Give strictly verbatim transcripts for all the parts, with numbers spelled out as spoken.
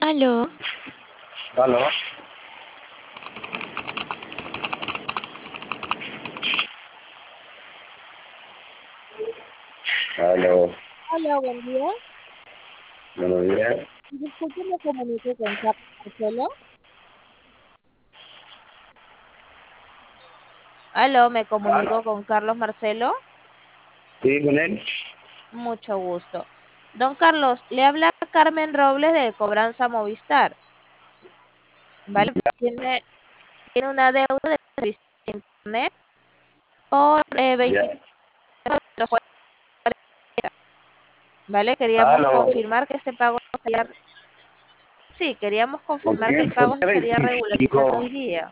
Aló, Aló, aló, Hola, buen día. buenos días. Disculpe, me comunico con Carlos Marcelo. aló, me Aló, comunico con Carlos Marcelo. ¿sí con él? Mucho gusto. Don Carlos, le habla Carmen Robles de Cobranza Movistar. ¿Vale? Tiene, tiene una deuda de servicio de internet por eh, Ya. veinticuatro. ¿Vale? Queríamos Aló, confirmar que este pago estaría... Sí, queríamos ¿con confirmar que el quién? ¿Por pago qué estaría regularizando veinticinco? hoy día.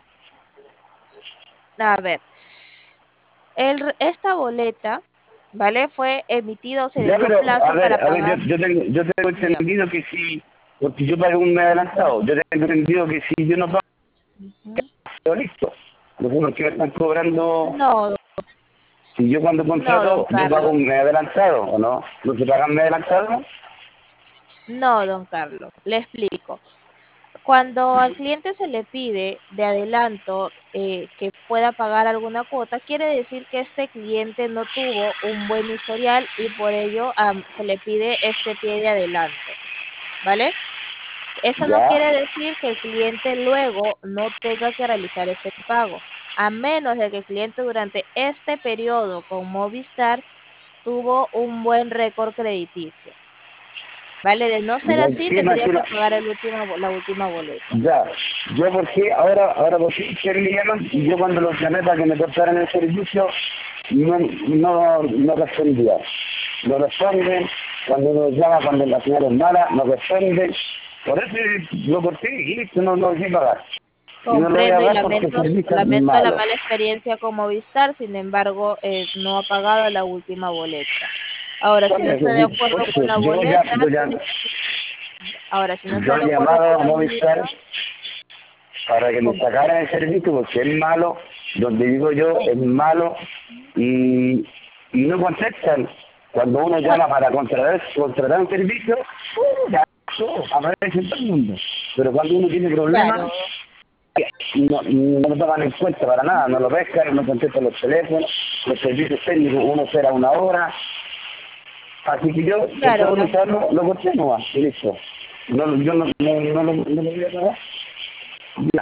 A ver, el, esta boleta, ¿vale? Fue emitido, se le Ya, dio pero, a plazo para ver, a ver, yo, pagar. yo tengo, yo tengo Dígame. entendido que si, porque yo pagué un mes adelantado, yo tengo entendido que si yo no pago, Ujú. listo. Lo que porque me están cobrando, No, si yo cuando no, don contrato, yo pago Carlos. un mes adelantado, ¿o no? ¿No se pagan mes adelantado? No, don Carlos. Le explico. Cuando al cliente se le pide de adelanto eh, que pueda pagar alguna cuota, quiere decir que este cliente no tuvo un buen historial y por ello am, se le pide este pie de adelanto, ¿vale? Eso no Ya, quiere decir que el cliente luego no tenga que realizar este pago, a menos de que el cliente durante este periodo con Movistar tuvo un buen récord crediticio. Vale, de no ser ya, así, sí, tendría que imagina, pagar el último, la última boleta. ya, yo porque ahora, ahora por qué ustedes me llaman y yo cuando los llamé para que me cortaran el servicio, no, no, no respondía. No responden, cuando uno llama, cuando la señal es mala, no responden. Por eso lo corté y listo, no lo dejé pagar. Y no lo voy a Comprendo y pagar porque el lamento, servicio es lamento la malo. mala experiencia con Movistar, sin embargo, eh, no ha pagado la última boleta. Ahora, si Por no está de eso, por acuerdo con eso, la yo, ya, boleta, yo, ya, tiene que... Ahora, si no yo está de he acuerdo con llamado a la Movistar boleta, para que me com- sacaran el servicio porque es malo, donde digo yo es malo y, y no contestan. Cuando uno no, llama para contratar, contratar un servicio, ¡uh! Ya, todo, aparece en todo el mundo. Pero cuando uno tiene problemas, claro, no, no lo toman en cuenta para nada, no lo pescan, no contestan los teléfonos, los servicios técnicos uno espera una hora. Así que yo, por claro, todo la- lo lo, lo corté nomás, y listo. No, yo no, no, no, lo- no lo voy a pagar. Ya.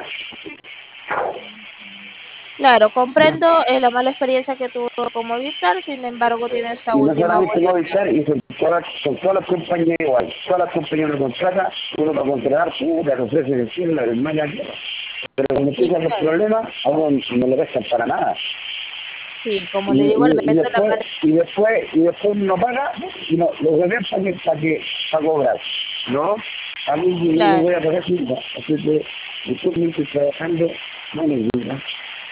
claro, comprendo eh, la mala experiencia que tuvo con Movistar, sin embargo, tiene esta Y no última solamente boleta. Movistar, y con todas, con todas las compañías igual. Todas las compañías lo contratan, uno para contratar, puta, te ofrecen el cielo, la hermana, pero cuando Sí, empiezan los claro. problemas, a uno no lo pescan para nada. Sí, como Y, le digo, y, y lamento la después, mala... y después, y después no paga, y no, lo que para que, para que, para cobrar. ¿No? A mí no me voy Claro. a pagar nunca. Así que, disculpen que trabajando, no me gusta.